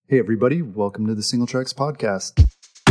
Hey everybody, welcome to the Single Tracks Podcast.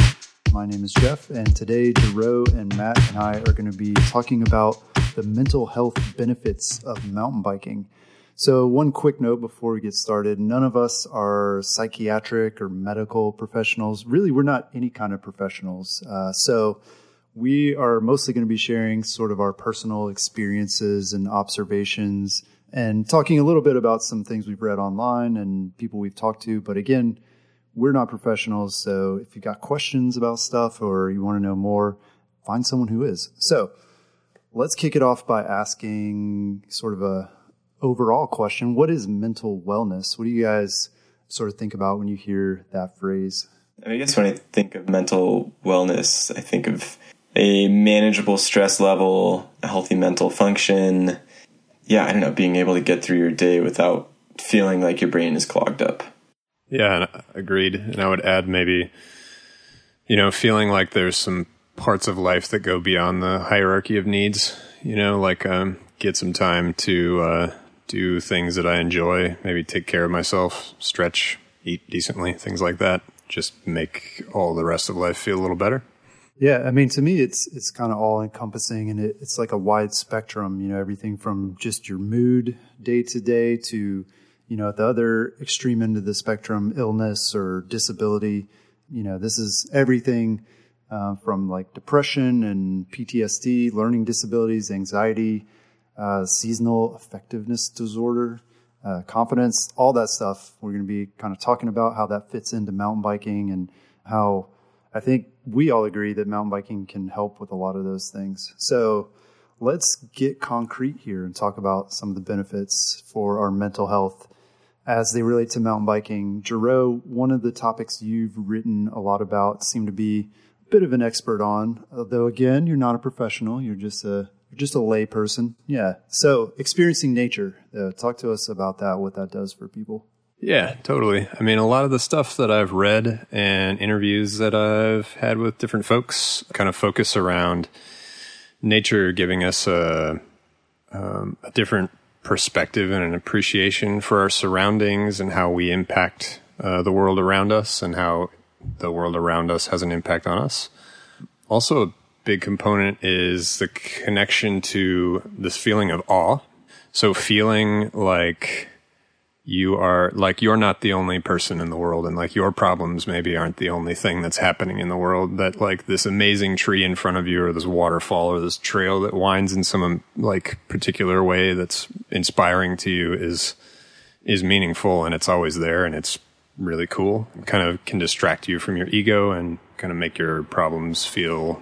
My name is Jeff, and today Jerome and Matt and I are going to be talking about the mental health benefits of mountain biking. So one quick note before we get started, none of us are psychiatric or medical professionals. Really, we're not any kind of professionals. So we are mostly going to be sharing sort of our personal experiences and observations and talking a little bit about some things we've read online and people we've talked to. But again, we're not professionals, so if you've got questions about stuff or you want to know more, find someone who is. So let's kick it off by asking sort of a overall question. What is mental wellness? What do you guys sort of think about when you hear that phrase? I guess when I think of mental wellness, I think of a manageable stress level, a healthy mental function. Yeah, I don't know, being able to get through your day without feeling like your brain is clogged up. Yeah, agreed. And I would add maybe, feeling like there's some parts of life that go beyond the hierarchy of needs, like get some time to do things that I enjoy, maybe take care of myself, stretch, eat decently, things like that. Just make all the rest of life feel a little better. Yeah, I mean, to me, it's kind of all encompassing, and it's like a wide spectrum, everything from just your mood day to day to, at the other extreme end of the spectrum, illness or disability. This is everything from like depression and PTSD, learning disabilities, anxiety, seasonal affectiveness disorder, confidence, all that stuff. We're going to be kind of talking about how that fits into mountain biking and how I think we all agree that mountain biking can help with a lot of those things. So let's get concrete here and talk about some of the benefits for our mental health as they relate to mountain biking. Jerome, one of the topics you've written a lot about, seem to be a bit of an expert on, although again, you're not a professional. You're just a lay person. Yeah. So experiencing nature, talk to us about that, what that does for people. Yeah, totally. I mean, a lot of the stuff that I've read and interviews that I've had with different folks kind of focus around nature giving us a different perspective and an appreciation for our surroundings and how we impact the world around us and how the world around us has an impact on us. Also, a big component is the connection to this feeling of awe. So feeling like you're not the only person in the world, and like your problems maybe aren't the only thing that's happening in the world, that like this amazing tree in front of you or this waterfall or this trail that winds in some like particular way that's inspiring to you is meaningful, and it's always there, and it's really cool. It kind of can distract you from your ego and kind of make your problems feel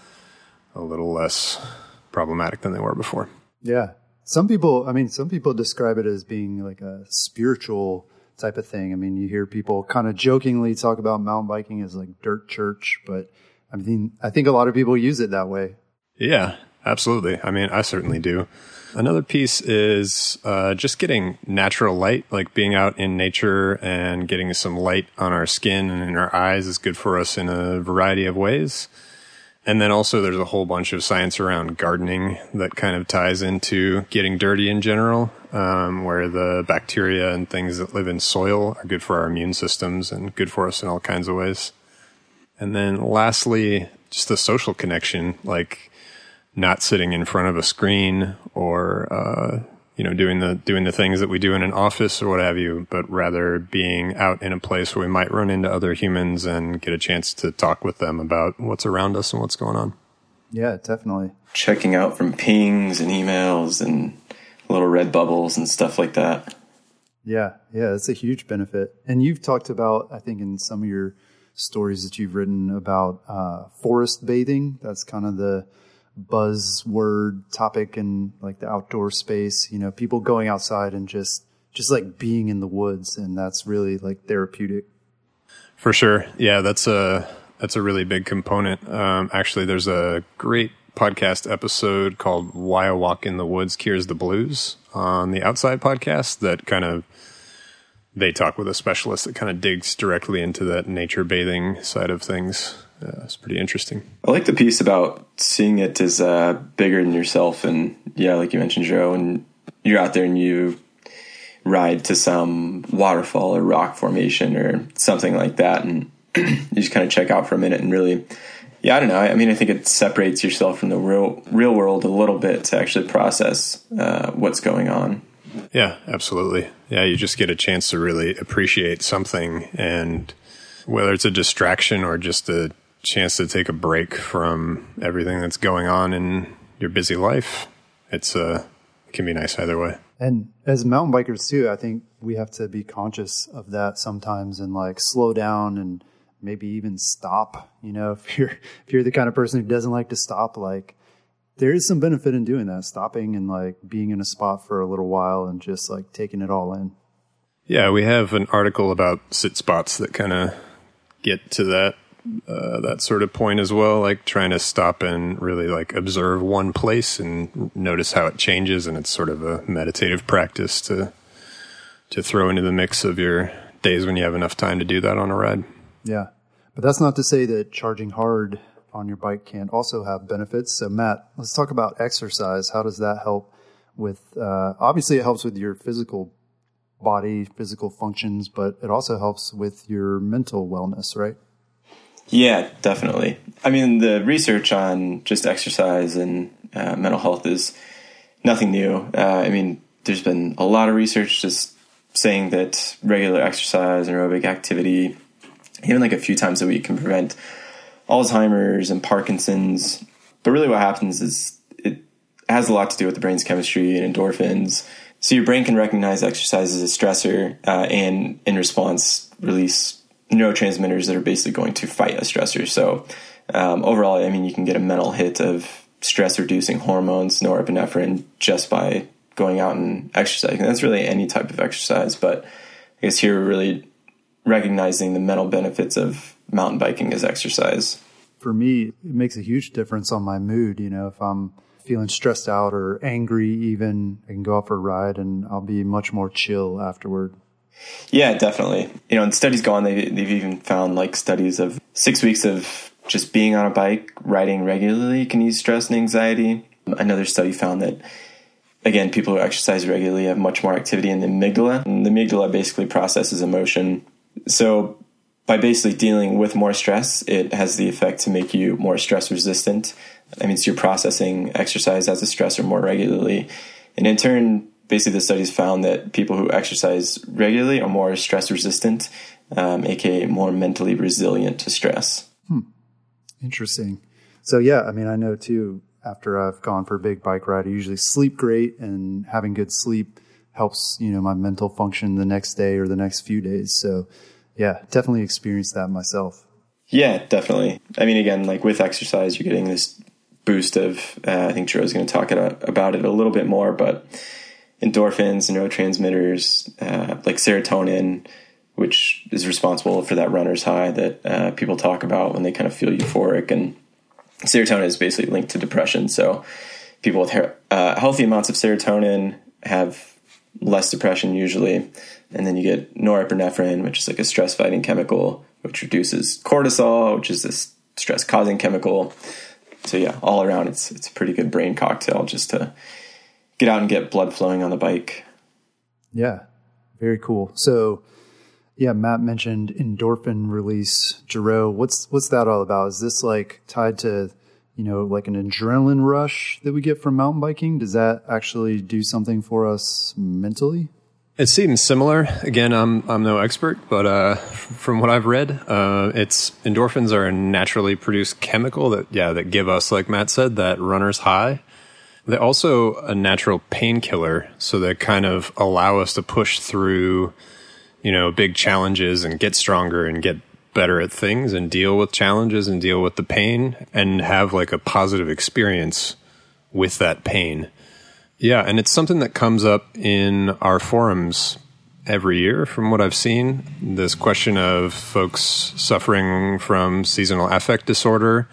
a little less problematic than they were before. Yeah. Some people describe it as being like a spiritual type of thing. I mean, you hear people kind of jokingly talk about mountain biking as like dirt church, but I mean, I think a lot of people use it that way. Yeah, absolutely. I mean, I certainly do. Another piece is just getting natural light, like being out in nature and getting some light on our skin and in our eyes is good for us in a variety of ways. And then also there's a whole bunch of science around gardening that kind of ties into getting dirty in general, where the bacteria and things that live in soil are good for our immune systems and good for us in all kinds of ways. And then lastly, just the social connection, like not sitting in front of a screen or, doing the things that we do in an office or what have you, but rather being out in a place where we might run into other humans and get a chance to talk with them about what's around us and what's going on. Yeah, definitely. Checking out from pings and emails and little red bubbles and stuff like that. Yeah, it's a huge benefit. And you've talked about, I think in some of your stories that you've written about forest bathing. That's kind of the buzzword topic in like the outdoor space, people going outside and just like being in the woods, and that's really like therapeutic. For sure. Yeah, that's a really big component. Actually, there's a great podcast episode called Why a Walk in the Woods Cures the Blues on the Outside podcast that kind of, they talk with a specialist that kind of digs directly into that nature bathing side of things. It's pretty interesting. I like the piece about seeing it as bigger than yourself. And yeah, like you mentioned, Joe, and you're out there and you ride to some waterfall or rock formation or something like that. And you just kind of check out for a minute and really, I don't know. I mean, I think it separates yourself from the real world a little bit to actually process what's going on. Yeah, absolutely. Yeah, you just get a chance to really appreciate something, and whether it's a distraction or just a chance to take a break from everything that's going on in your busy life, it can be nice either way. And as mountain bikers too, I think we have to be conscious of that sometimes and like slow down and maybe even stop. You know, if you're the kind of person who doesn't like to stop, like there is some benefit in doing that, stopping and like being in a spot for a little while and just like taking it all in. Yeah, we have an article about sit spots that kind of get to that sort of point as well, like trying to stop and really like observe one place and notice how it changes. And it's sort of a meditative practice to throw into the mix of your days when you have enough time to do that on a ride. Yeah. But that's not to say that charging hard on your bike can't also have benefits. So Matt, let's talk about exercise. How does that help with, obviously it helps with your physical body, physical functions, but it also helps with your mental wellness, right? Yeah, definitely. I mean, the research on just exercise and mental health is nothing new. I mean, there's been a lot of research just saying that regular exercise and aerobic activity, even like a few times a week, can prevent Alzheimer's and Parkinson's. But really what happens is it has a lot to do with the brain's chemistry and endorphins. So your brain can recognize exercise as a stressor and in response release neurotransmitters that are basically going to fight a stressor. So overall, I mean, you can get a mental hit of stress-reducing hormones, norepinephrine, just by going out and exercising. And that's really any type of exercise. But I guess here we're really recognizing the mental benefits of mountain biking as exercise. For me, it makes a huge difference on my mood. You know, if I'm feeling stressed out or angry even, I can go out for a ride and I'll be much more chill afterward. Yeah, definitely. You know, and studies go on, they've even found like studies of 6 weeks of just being on a bike, riding regularly can ease stress and anxiety. Another study found that, again, people who exercise regularly have much more activity in the amygdala. And the amygdala basically processes emotion. So by basically dealing with more stress, it has the effect to make you more stress resistant. That means you're processing exercise as a stressor more regularly. And in turn, basically the studies found that people who exercise regularly are more stress resistant, aka more mentally resilient to stress. Interesting. So yeah, I mean, I know too, after I've gone for a big bike ride, I usually sleep great, and having good sleep helps, you know, my mental function the next day or the next few days. So yeah, definitely experienced that myself. Yeah, definitely. I mean, again, like with exercise, you're getting this boost of, I think Joe's going to talk about it a little bit more, but endorphins, neurotransmitters, like serotonin, which is responsible for that runner's high that people talk about when they kind of feel euphoric. And serotonin is basically linked to depression. So people with healthy amounts of serotonin have less depression usually. And then you get norepinephrine, which is like a stress-fighting chemical, which reduces cortisol, which is this stress-causing chemical. So yeah, all around, it's a pretty good brain cocktail just to get out and get blood flowing on the bike. Yeah, very cool. So yeah, Matt mentioned endorphin release. Jero, what's that all about? Is this like tied to, you know, like an adrenaline rush that we get from mountain biking? Does that actually do something for us mentally? It seems similar. Again, I'm no expert, but from what I've read, it's endorphins are a naturally produced chemical that give us, like Matt said, that runner's high. They're also a natural painkiller, so they kind of allow us to push through, you know, big challenges and get stronger and get better at things and deal with challenges and deal with the pain and have like a positive experience with that pain. Yeah, and it's something that comes up in our forums every year from what I've seen. This question of folks suffering from seasonal affect disorder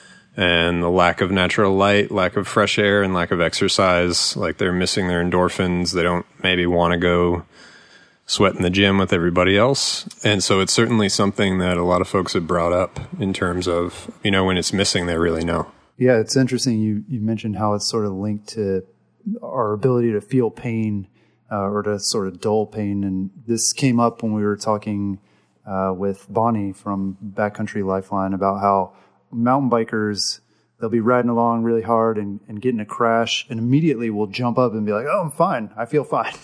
and the lack of natural light, lack of fresh air, and lack of exercise. Like they're missing their endorphins. They don't maybe want to go sweat in the gym with everybody else. And so it's certainly something that a lot of folks have brought up in terms of, you know, when it's missing, they really know. Yeah, it's interesting. You mentioned how it's sort of linked to our ability to feel pain or to sort of dull pain. And this came up when we were talking with Bonnie from Backcountry Lifeline about how mountain bikers, they'll be riding along really hard and get in a crash and immediately will jump up and be like, oh, I'm fine. I feel fine.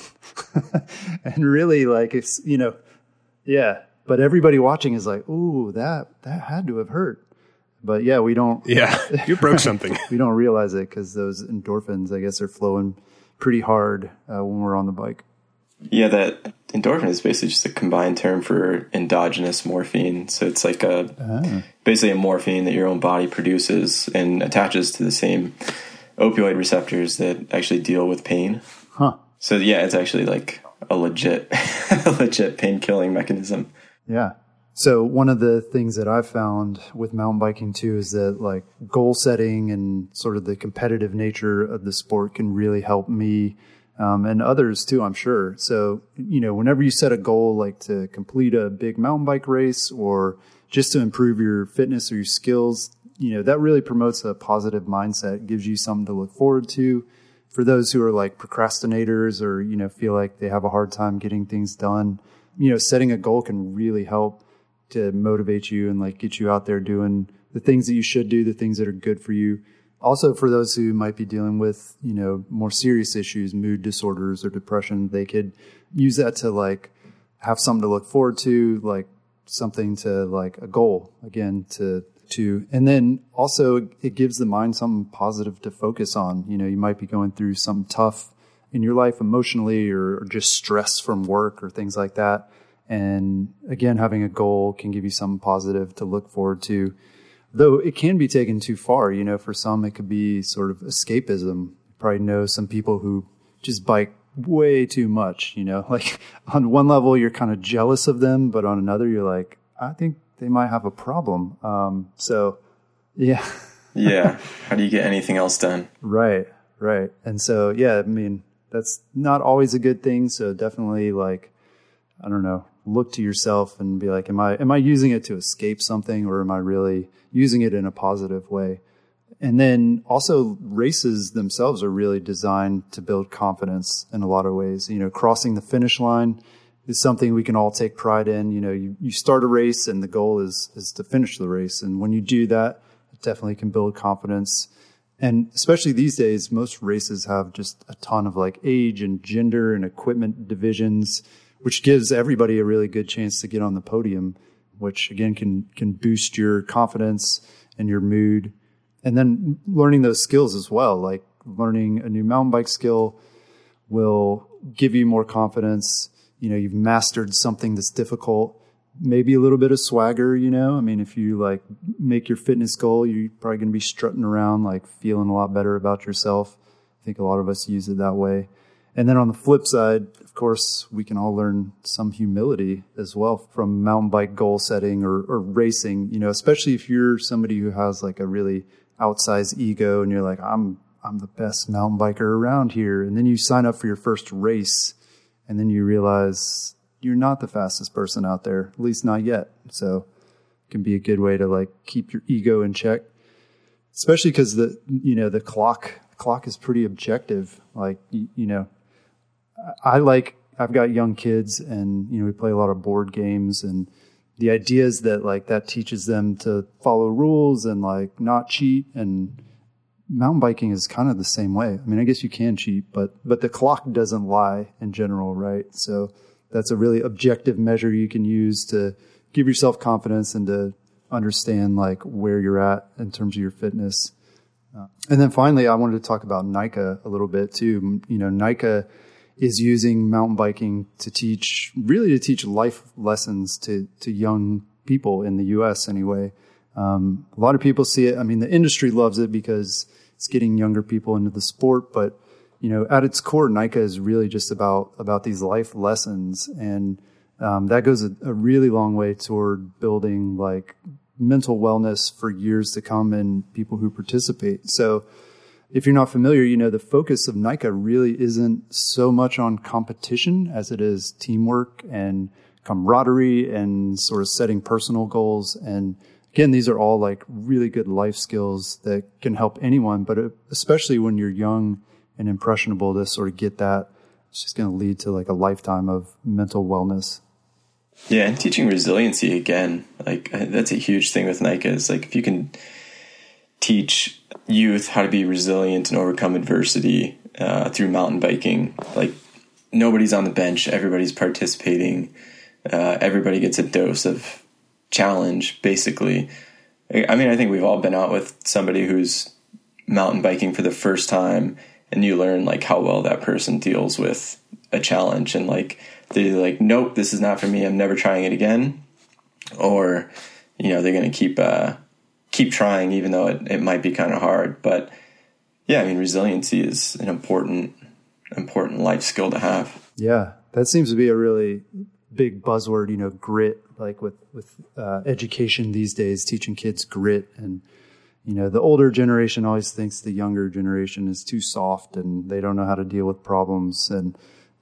And really, like, it's, you know, yeah. But everybody watching is like, ooh, that had to have hurt. But yeah, we don't. Yeah, you broke something. We don't realize it because those endorphins, I guess, are flowing pretty hard when we're on the bike. Yeah, that endorphin is basically just a combined term for endogenous morphine. So it's like basically a morphine that your own body produces and attaches to the same opioid receptors that actually deal with pain. Huh. So yeah, it's actually like a legit pain-killing mechanism. Yeah. So one of the things that I've found with mountain biking too is that like goal setting and sort of the competitive nature of the sport can really help me and others too, I'm sure. So, you know, whenever you set a goal like to complete a big mountain bike race or just to improve your fitness or your skills, you know, that really promotes a positive mindset, gives you something to look forward to. For those who are like procrastinators or, you know, feel like they have a hard time getting things done, you know, setting a goal can really help to motivate you and like get you out there doing the things that you should do, the things that are good for you. Also, for those who might be dealing with, you know, more serious issues, mood disorders or depression, they could use that to like have something to look forward to, like something to like a goal again to, and then also it gives the mind something positive to focus on. You know, you might be going through something tough in your life emotionally or just stress from work or things like that. And again, having a goal can give you something positive to look forward to, though it can be taken too far. You know, for some, it could be sort of escapism. You probably know some people who just bike way too much, you know, like on one level, you're kind of jealous of them, but on another, you're like, I think they might have a problem. So yeah. Yeah. How do you get anything else done? Right. And so, yeah, I mean, that's not always a good thing. So definitely like, I don't know, look to yourself and be like, am I using it to escape something or am I really using it in a positive way? And then also races themselves are really designed to build confidence in a lot of ways. You know, crossing the finish line is something we can all take pride in. You know, you start a race and the goal is to finish the race. And when you do that, it definitely can build confidence. And especially these days, most races have just a ton of like age and gender and equipment divisions, which gives everybody a really good chance to get on the podium, which again can boost your confidence and your mood. And then learning those skills as well, like learning a new mountain bike skill will give you more confidence. You know, you've mastered something that's difficult, maybe a little bit of swagger, you know. I mean, if you like make your fitness goal, you're probably going to be strutting around, like feeling a lot better about yourself. I think a lot of us use it that way. And then on the flip side, of course, we can all learn some humility as well from mountain bike goal setting or racing, you know, especially if you're somebody who has like a really outsized ego and you're like, I'm the best mountain biker around here. And then you sign up for your first race and then you realize you're not the fastest person out there, at least not yet. So it can be a good way to like keep your ego in check, especially because the clock is pretty objective. Like, you know, I've got young kids and, you know, we play a lot of board games and the idea is that like that teaches them to follow rules and like not cheat, and mountain biking is kind of the same way. I mean, I guess you can cheat, but the clock doesn't lie in general, right? So that's a really objective measure you can use to give yourself confidence and to understand like where you're at in terms of your fitness. And then finally, I wanted to talk about NICA a little bit too. You know, NICA is using mountain biking to teach life lessons to young people in the U.S. anyway. A lot of people see it. I mean, the industry loves it because it's getting younger people into the sport. But, you know, at its core, NICA is really just about these life lessons. And that goes a really long way toward building like mental wellness for years to come in people who participate. So if you're not familiar, you know, the focus of NICA really isn't so much on competition as it is teamwork and camaraderie and sort of setting personal goals. And again, these are all like really good life skills that can help anyone, but especially when you're young and impressionable to sort of get that it's just going to lead to like a lifetime of mental wellness. Yeah, and teaching resiliency again, like that's a huge thing with NICA is like if you can teach youth how to be resilient and overcome adversity through mountain biking, like nobody's on the bench, everybody's participating, everybody gets a dose of challenge, basically. I mean, I think we've all been out with somebody who's mountain biking for the first time, and you learn like how well that person deals with a challenge, and like they're like, nope, this is not for me, I'm never trying it again, or they're going to keep trying even though it might be kind of hard. But yeah, I mean, resiliency is an important life skill to have. Yeah, that seems to be a really big buzzword, grit, like with education these days, teaching kids grit. And the older generation always thinks the younger generation is too soft and they don't know how to deal with problems. And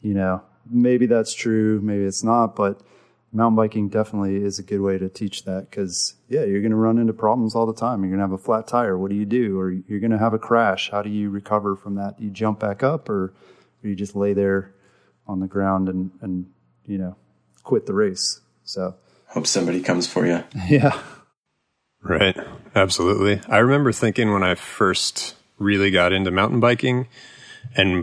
maybe that's true, maybe it's not, but mountain biking definitely is a good way to teach that, because you're going to run into problems all the time. You're going to have a flat tire. What do you do? Or you're going to have a crash. How do you recover from that? Do you jump back up, or you just lay there on the ground and quit the race? So hope somebody comes for you. Yeah. Right. Absolutely. I remember thinking when I first really got into mountain biking and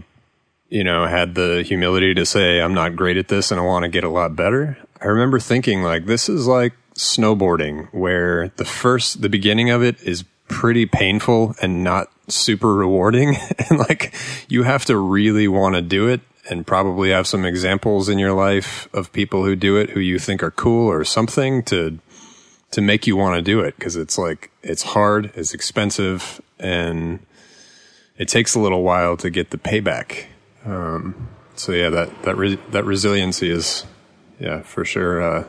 had the humility to say, I'm not great at this and I want to get a lot better. I remember thinking like, this is like snowboarding, where the beginning of it is pretty painful and not super rewarding. And like, you have to really want to do it and probably have some examples in your life of people who do it, who you think are cool or something to make you want to do it. 'Cause it's like, it's hard, it's expensive, and it takes a little while to get the payback. So yeah, that resiliency is, for sure.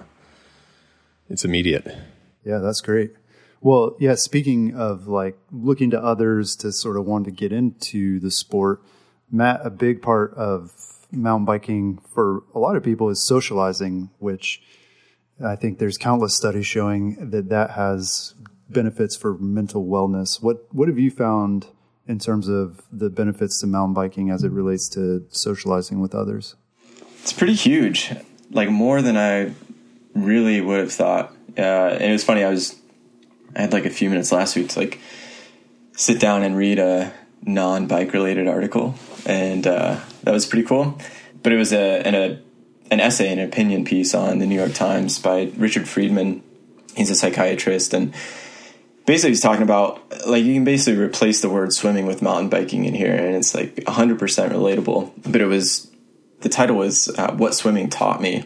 It's immediate. Yeah, that's great. Well, yeah, speaking of like looking to others to sort of want to get into the sport, Matt, a big part of mountain biking for a lot of people is socializing, which I think there's countless studies showing that has benefits for mental wellness. What have you found in terms of the benefits to mountain biking as it relates to socializing with others? It's pretty huge, like more than I really would have thought. And it was funny, I had like a few minutes last week to like sit down and read a non-bike related article, and that was pretty cool. But it was an essay, an opinion piece on the New York Times by Richard Friedman. He's a psychiatrist, and basically he's talking about like you can basically replace the word swimming with mountain biking in here, and it's like 100% relatable. But the title was What Swimming Taught Me.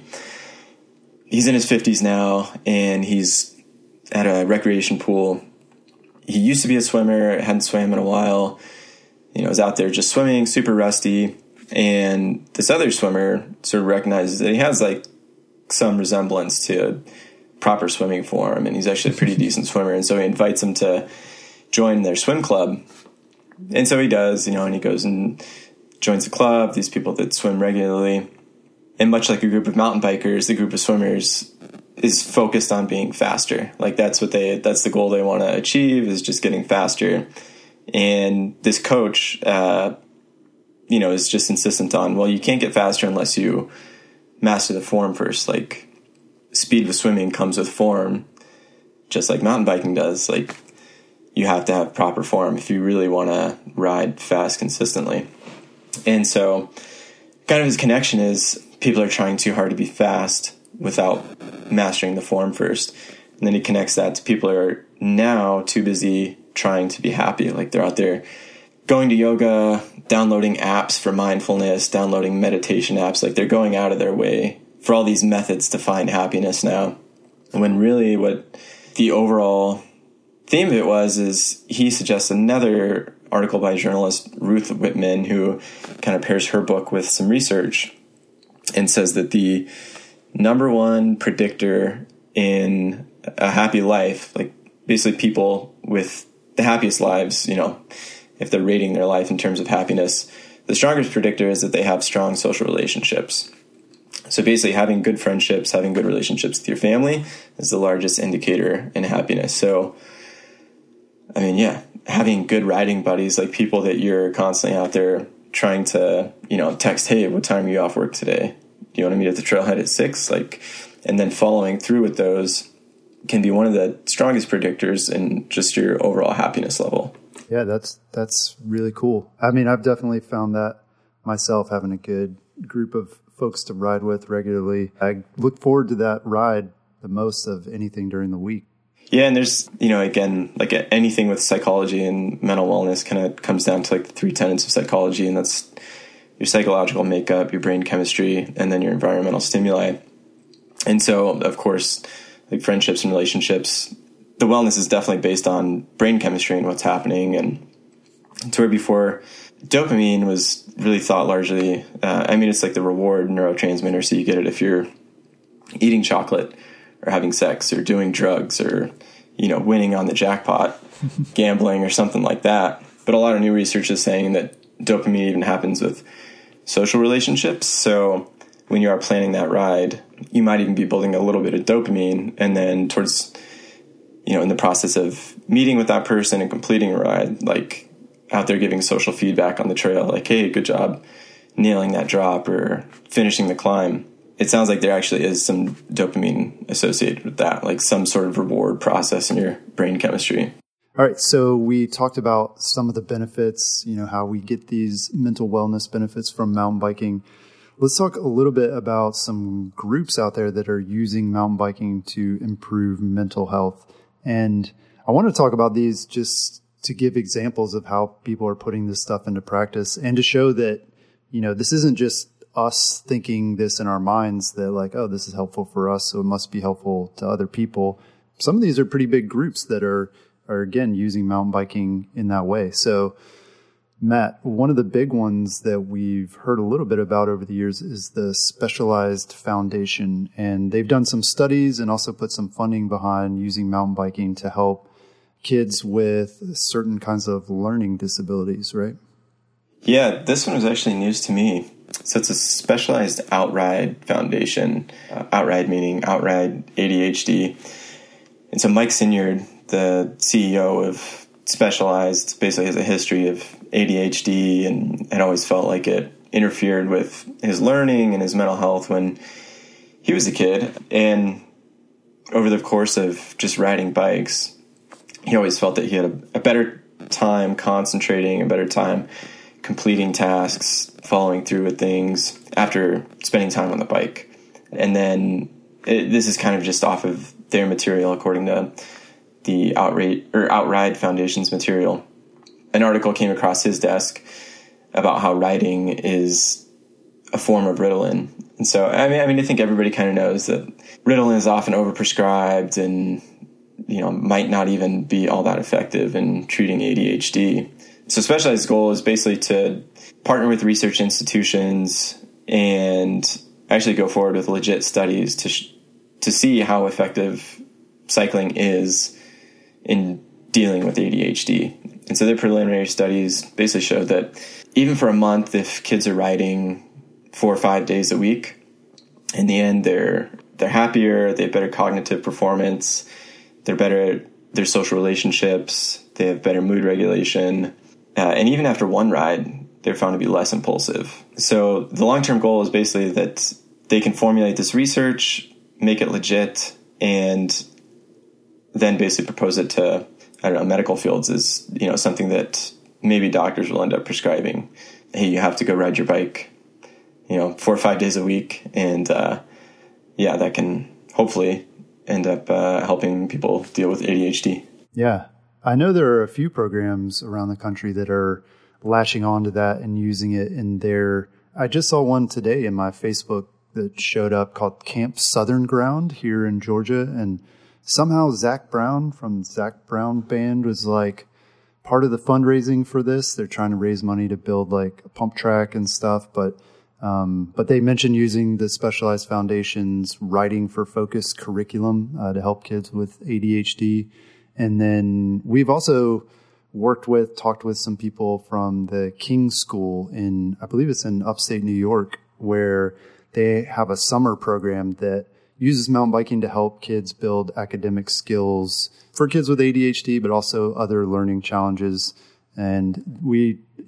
He's in his 50s now, and he's at a recreation pool. He used to be a swimmer, hadn't swam in a while, was out there just swimming, super rusty. And this other swimmer sort of recognizes that he has like some resemblance to proper swimming form, and he's actually a pretty decent swimmer. And so he invites him to join their swim club. And so he does, and he goes and joins the club, these people that swim regularly. And much like a group of mountain bikers, the group of swimmers is focused on being faster. Like that's the goal they want to achieve, is just getting faster. And this coach, is just insistent on, well, you can't get faster unless you master the form first. Like speed with swimming comes with form, just like mountain biking does. Like you have to have proper form if you really want to ride fast consistently. And so kind of his connection is people are trying too hard to be fast without mastering the form first. And then he connects that to people who are now too busy trying to be happy. Like they're out there going to yoga, downloading apps for mindfulness, downloading meditation apps. Like they're going out of their way for all these methods to find happiness now. When really what the overall theme of it is he suggests another article by journalist Ruth Whitman, who kind of pairs her book with some research and says that the number one predictor in a happy life, like basically people with the happiest lives, if they're rating their life in terms of happiness, the strongest predictor is that they have strong social relationships. So basically having good friendships, having good relationships with your family is the largest indicator in happiness. So, I mean, having good riding buddies, like people that you're constantly out there trying to, text, hey, what time are you off work today? Do you want to meet at the trailhead at 6? And then following through with those can be one of the strongest predictors in just your overall happiness level. Yeah, that's really cool. I mean, I've definitely found that myself, having a good group of folks to ride with regularly. I look forward to that ride the most of anything during the week. Yeah, and there's, again, like anything with psychology and mental wellness kind of comes down to like the 3 tenets of psychology, and that's your psychological makeup, your brain chemistry, and then your environmental stimuli. And so, of course, like friendships and relationships, the wellness is definitely based on brain chemistry and what's happening. And to where before, dopamine was really thought largely, it's like the reward neurotransmitter, so you get it if you're eating chocolate or having sex or doing drugs or, winning on the jackpot, gambling or something like that. But a lot of new research is saying that dopamine even happens with social relationships. So when you are planning that ride, you might even be building a little bit of dopamine, and then towards, in the process of meeting with that person and completing a ride, like out there giving social feedback on the trail, like, hey, good job nailing that drop or finishing the climb. It sounds like there actually is some dopamine associated with that, like some sort of reward process in your brain chemistry. All right, so we talked about some of the benefits, how we get these mental wellness benefits from mountain biking. Let's talk a little bit about some groups out there that are using mountain biking to improve mental health. And I want to talk about these just to give examples of how people are putting this stuff into practice, and to show that, this isn't just us thinking this in our minds that like, oh, this is helpful for us, so it must be helpful to other people. Some of these are pretty big groups that are again using mountain biking in that way. So Matt, one of the big ones that we've heard a little bit about over the years is the Specialized Foundation. And they've done some studies and also put some funding behind using mountain biking to help kids with certain kinds of learning disabilities, right? Yeah, this one was actually news to me. So it's a Specialized Outride Foundation, Outride meaning Outride ADHD. And so Mike Sinyard, the CEO of Specialized, basically has a history of ADHD and had always felt like it interfered with his learning and his mental health when he was a kid. And over the course of just riding bikes, he always felt that he had a better time concentrating, a better time completing tasks, following through with things after spending time on the bike. And then this is kind of just off of their material, according to the Outride Foundation's material. An article came across his desk about how riding is a form of Ritalin. And so, I think everybody kind of knows that Ritalin is often overprescribed and, might not even be all that effective in treating ADHD. So Specialized's goal is basically to partner with research institutions and actually go forward with legit studies to see how effective cycling is in dealing with ADHD. And so their preliminary studies basically showed that even for a month, if kids are riding 4 or 5 days a week, in the end, they're happier, they have better cognitive performance, they're better at their social relationships, they have better mood regulation, and even after one ride, they're found to be less impulsive. So the long-term goal is basically that they can formulate this research, make it legit, and then basically propose it to, medical fields is, something that maybe doctors will end up prescribing. Hey, you have to go ride your bike, 4 or 5 days a week. And, that can hopefully end up helping people deal with ADHD. Yeah. I know there are a few programs around the country that are latching onto that and using it in their, I just saw one today in my Facebook that showed up called Camp Southern Ground here in Georgia. And somehow Zach Brown from Zach Brown Band was like part of the fundraising for this. They're trying to raise money to build like a pump track and stuff. But they mentioned using the Specialized Foundation's Writing for Focus curriculum to help kids with ADHD. And then we've also talked with some people from the King School I believe it's in upstate New York, where they have a summer program that uses mountain biking to help kids build academic skills for kids with ADHD, but also other learning challenges. And we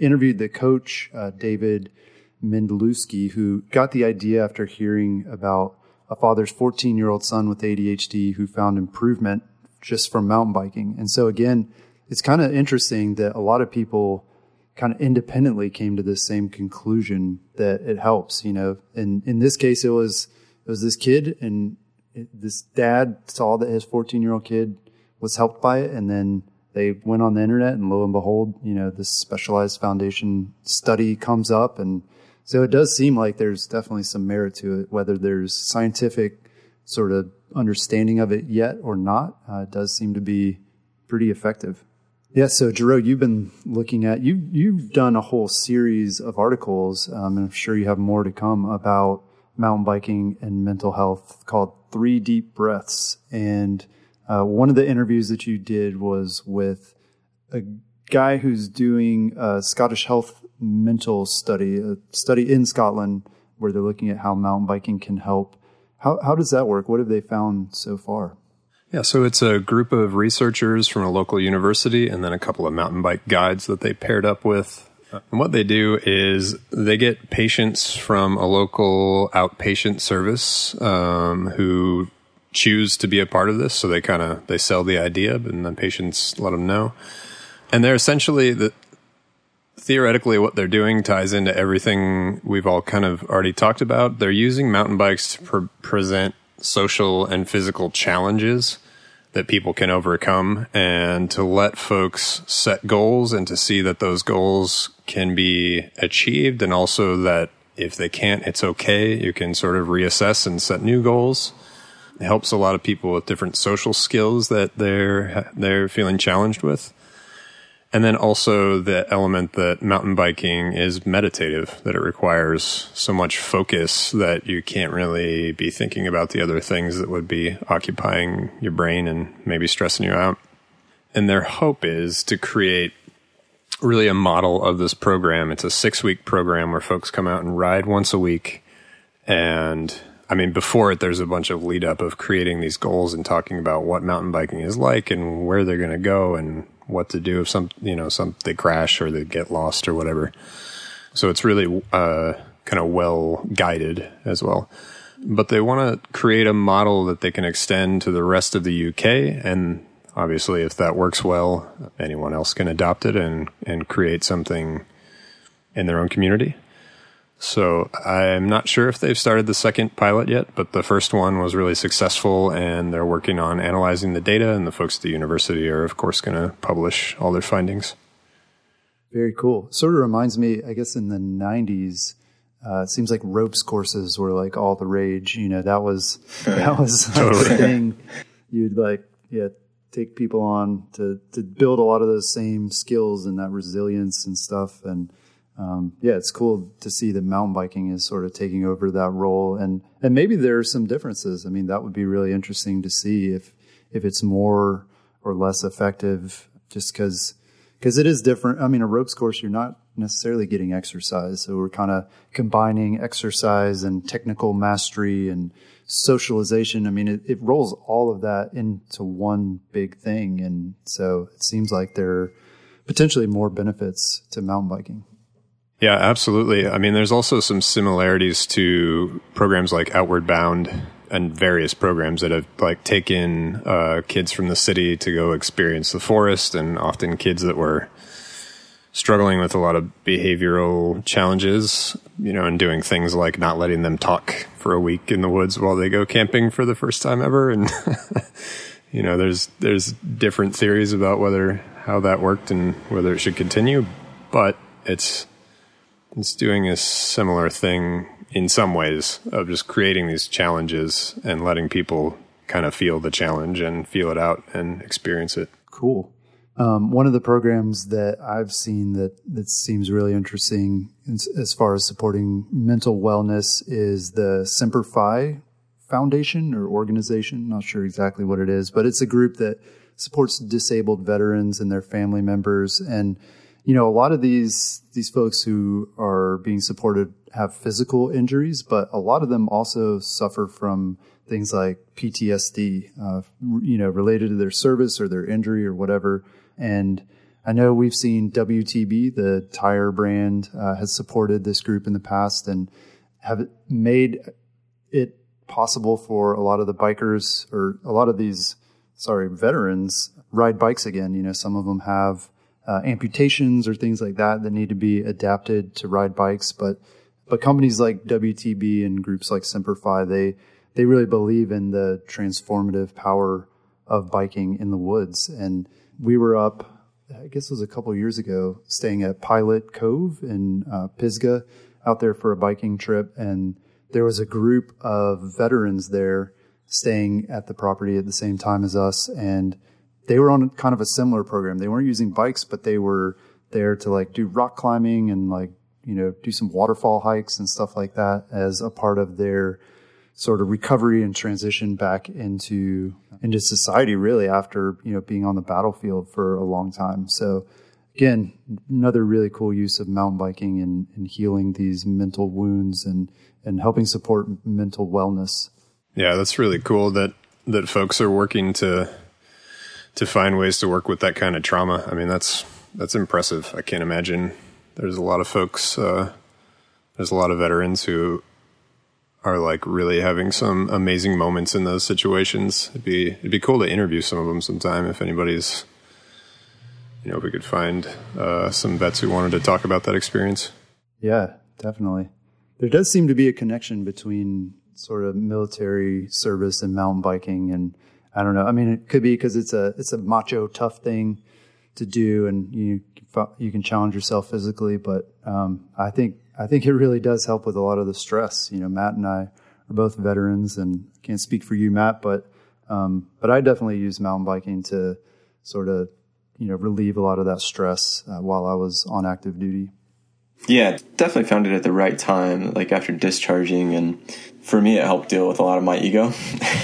interviewed the coach, David Mendelewski, who got the idea after hearing about a father's 14-year-old son with ADHD who found improvement just from mountain biking. And so again, it's kind of interesting that a lot of people kind of independently came to the same conclusion that it helps, and in this case, it was this kid, and this dad saw that his 14-year-old kid was helped by it. And then they went on the internet, and lo and behold, this specialized foundation study comes up. And so it does seem like there's definitely some merit to it, whether there's scientific sort of understanding of it yet or not. It does seem to be pretty effective. Yeah. So Jerome, you've been looking at, you've done a whole series of articles, and I'm sure you have more to come about mountain biking and mental health called 3 Deep Breaths. And one of the interviews that you did was with a guy who's doing a Scottish Health mental study, a study in Scotland where they're looking at how mountain biking can help. How does that work? What have they found so far? Yeah, so it's a group of researchers from a local university and then a couple of mountain bike guides that they paired up with. And what they do is they get patients from a local outpatient service who choose to be a part of this. So they sell the idea, and the patients let them know. And they're essentially theoretically what they're doing ties into everything we've all kind of already talked about. They're using mountain bikes to present social and physical challenges that people can overcome, and to let folks set goals and to see that those goals can be achieved, and also that if they can't, it's okay. You can sort of reassess and set new goals. It helps a lot of people with different social skills that they're feeling challenged with. And then also the element that mountain biking is meditative, that it requires so much focus that you can't really be thinking about the other things that would be occupying your brain and maybe stressing you out. And their hope is to create really a model of this program. It's a 6-week program where folks come out and ride once a week. And I mean, before it, there's a bunch of lead up of creating these goals and talking about what mountain biking is like and where they're going to go and what to do if they crash or they get lost or whatever. So it's really kind of well guided as well. But they want to create a model that they can extend to the rest of the UK. And obviously, if that works well, anyone else can adopt it and create something in their own community. So I'm not sure if they've started the second pilot yet, but the first one was really successful, and they're working on analyzing the data, and the folks at the university are, of course, going to publish all their findings. Very cool. Sort of reminds me, I guess in the 90s, it seems like ropes courses were like all the rage. That was totally the thing. You'd take people on to build a lot of those same skills and that resilience and stuff. And it's cool to see that mountain biking is sort of taking over that role, and maybe there are some differences. I mean, that would be really interesting to see if it's more or less effective, just because it is different. I mean, a ropes course, you're not necessarily getting exercise, so we're kind of combining exercise and technical mastery and socialization. I mean, it rolls all of that into one big thing, and so it seems like there are potentially more benefits to mountain biking. Yeah, absolutely. I mean, there's also some similarities to programs like Outward Bound and various programs that have taken kids from the city to go experience the forest, and often kids that were struggling with a lot of behavioral challenges, and doing things like not letting them talk for a week in the woods while they go camping for the first time ever. And, there's different theories about how that worked and whether it should continue, but it's doing a similar thing in some ways of just creating these challenges and letting people kind of feel the challenge and feel it out and experience it. Cool. One of the programs that I've seen that seems really interesting as far as supporting mental wellness is the Semper Fi Foundation or organization. Not sure exactly what it is, but it's a group that supports disabled veterans and their family members. And a lot of these folks who are being supported have physical injuries, but a lot of them also suffer from things like PTSD, related to their service or their injury or whatever. And I know we've seen WTB, the tire brand, has supported this group in the past and have made it possible for a lot of the bikers or a lot of these, veterans ride bikes again. You know, some of them have amputations or things like that need to be adapted to ride bikes. But companies like WTB and groups like Semperfi, they really believe in the transformative power of biking in the woods. And we were up, I guess it was a couple of years ago, staying at Pilot Cove in Pisgah out there for a biking trip. And there was a group of veterans there staying at the property at the same time as us. And they were on kind of a similar program. They weren't using bikes, but they were there to like do rock climbing and like, you know, do some waterfall hikes and stuff like that as a part of their sort of recovery and transition back into society, really, after, you know, being on the battlefield for a long time. So again, another really cool use of mountain biking in healing these mental wounds and helping support mental wellness. Yeah, that's really cool that folks are working to find ways to work with that kind of trauma. I mean, that's impressive. I can't imagine. There's a lot of folks, there's a lot of veterans who are like really having some amazing moments in those situations. It'd be cool to interview some of them sometime if anybody's, you know, if we could find some vets who wanted to talk about that experience. Yeah, definitely. There does seem to be a connection between sort of military service and mountain biking, and I don't know. I mean, it could be because it's a macho, tough thing to do, and you can challenge yourself physically. But I think it really does help with a lot of the stress. You know, Matt and I are both veterans, and I can't speak for you, Matt, but I definitely use mountain biking to sort of, you know, relieve a lot of that stress while I was on active duty. Yeah, definitely found it at the right time, like after discharging. And for me, it helped deal with a lot of my ego.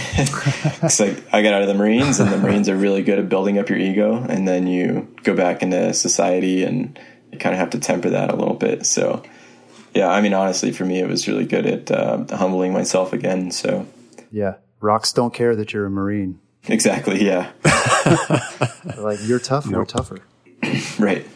It's like I got out of the Marines, and the Marines are really good at building up your ego. And then you go back into society and you kind of have to temper that a little bit. So yeah, I mean, honestly, for me, it was really good at humbling myself again. So yeah, rocks don't care that you're a Marine. Exactly. Yeah. Like, you're tough, we're tougher. Right.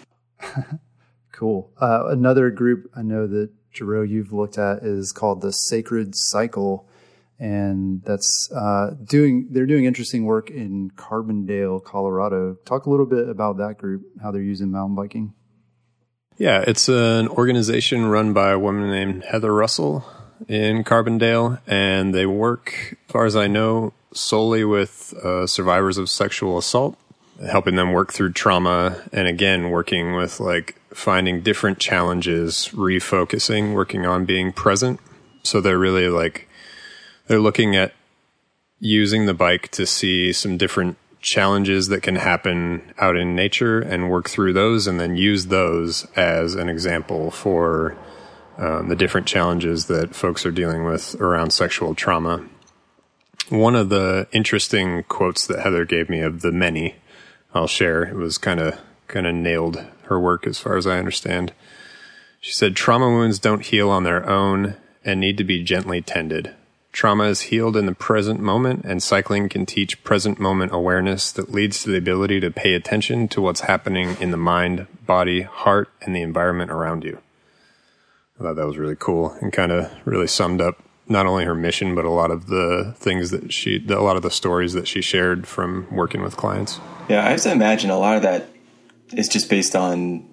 Cool. Another group I know that, Jerome, you've looked at is called the Sacred Cycle, and that's they're doing interesting work in Carbondale, Colorado. Talk a little bit about that group, how they're using mountain biking. Yeah, it's an organization run by a woman named Heather Russell in Carbondale, and they work, as far as I know, solely with survivors of sexual assault, helping them work through trauma, and again, working with like finding different challenges, refocusing, working on being present. So they're really like, they're looking at using the bike to see some different challenges that can happen out in nature and work through those, and then use those as an example for the different challenges that folks are dealing with around sexual trauma. One of the interesting quotes that Heather gave me, of the many I'll share, it was kind of nailed her work as far as I understand. She said, "Trauma wounds don't heal on their own and need to be gently tended. Trauma is healed in the present moment, and cycling can teach present moment awareness that leads to the ability to pay attention to what's happening in the mind, body, heart, and the environment around you." I thought that was really cool and kind of really summed up not only her mission, but a lot of the things that a lot of the stories that she shared from working with clients. Yeah, I have to imagine a lot of that is just based on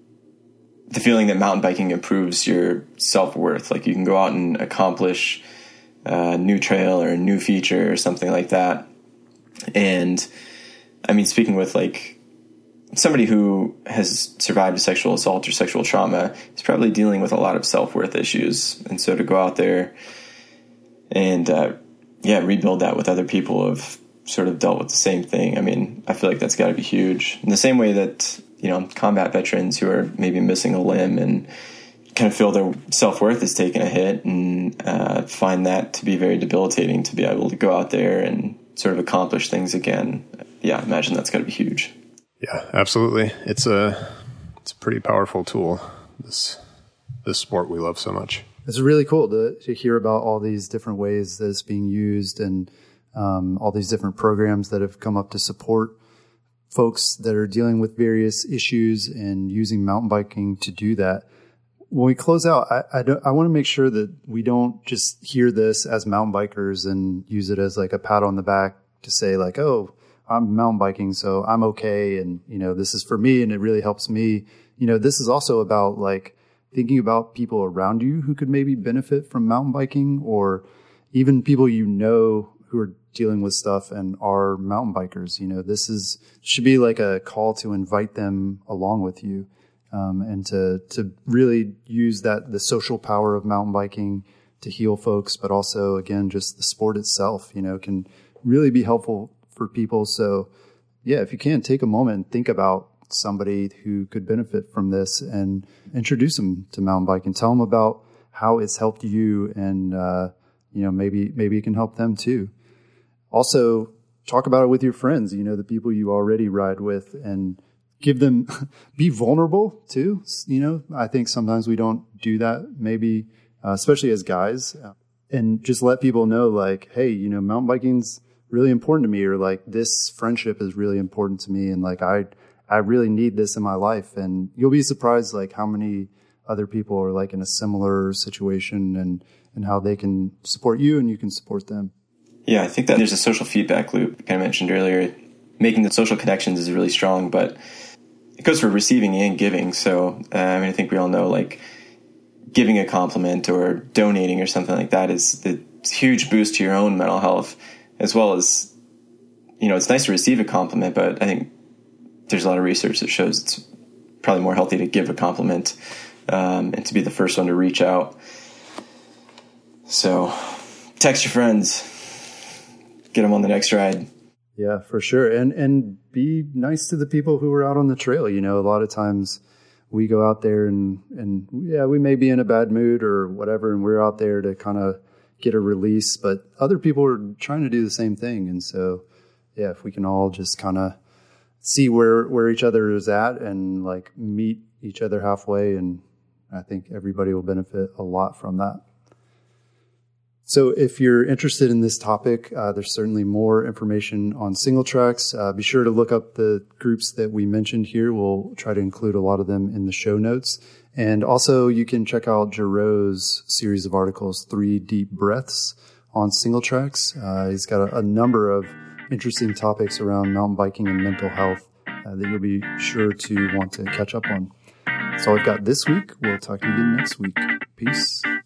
the feeling that mountain biking improves your self-worth. Like, you can go out and accomplish a new trail or a new feature or something like that. And I mean, speaking with like somebody who has survived a sexual assault or sexual trauma is probably dealing with a lot of self-worth issues. And so to go out there and, rebuild that with other people who have sort of dealt with the same thing. I mean, I feel like that's got to be huge. In the same way that, you know, combat veterans who are maybe missing a limb and kind of feel their self-worth is taking a hit, and find that to be very debilitating to be able to go out there and sort of accomplish things again. Yeah, I imagine that's got to be huge. Yeah, absolutely. It's a pretty powerful tool, this sport we love so much. It's really cool to hear about all these different ways that it's being used, and all these different programs that have come up to support folks that are dealing with various issues and using mountain biking to do that. When we close out, I want to make sure that we don't just hear this as mountain bikers and use it as like a pat on the back to say like, oh, I'm mountain biking, so I'm okay. And, this is for me and it really helps me. This is also about like thinking about people around you who could maybe benefit from mountain biking, or even people who are dealing with stuff and are mountain bikers. This should be like a call to invite them along with you. And to really use the social power of mountain biking to heal folks, but also, again, just the sport itself, can really be helpful for people. So, yeah, if you can, take a moment and think about somebody who could benefit from this and introduce them to mountain biking. Tell them about how it's helped you, and maybe it can help them too. Also, talk about it with your friends, the people you already ride with, and give them, be vulnerable too. I think sometimes we don't do that, maybe, especially as guys, and just let people know like, hey, mountain biking's really important to me, or like this friendship is really important to me. And like, I really need this in my life. And you'll be surprised like how many other people are like in a similar situation, and how they can support you and you can support them. Yeah. I think that there's a social feedback loop kind of mentioned earlier. Making the social connections is really strong, but it goes for receiving and giving. So, I think we all know, like, giving a compliment or donating or something like that is the huge boost to your own mental health, as well as, it's nice to receive a compliment, but I think there's a lot of research that shows it's probably more healthy to give a compliment, and to be the first one to reach out. So text your friends, get them on the next ride. Yeah, for sure. And be nice to the people who are out on the trail. A lot of times we go out there and we may be in a bad mood or whatever, and we're out there to kind of get a release, but other people are trying to do the same thing. And so, yeah, if we can all just kind of see where each other is at and like meet each other halfway, and I think everybody will benefit a lot from that. So if you're interested in this topic, there's certainly more information on Singletracks. Be sure to look up the groups that we mentioned here. We'll try to include a lot of them in the show notes. And also you can check out Jarreau's series of articles, 3 Deep Breaths, on Singletracks. He's got a number of interesting topics around mountain biking and mental health that you'll be sure to want to catch up on. That's all I've got this week. We'll talk to you again next week. Peace.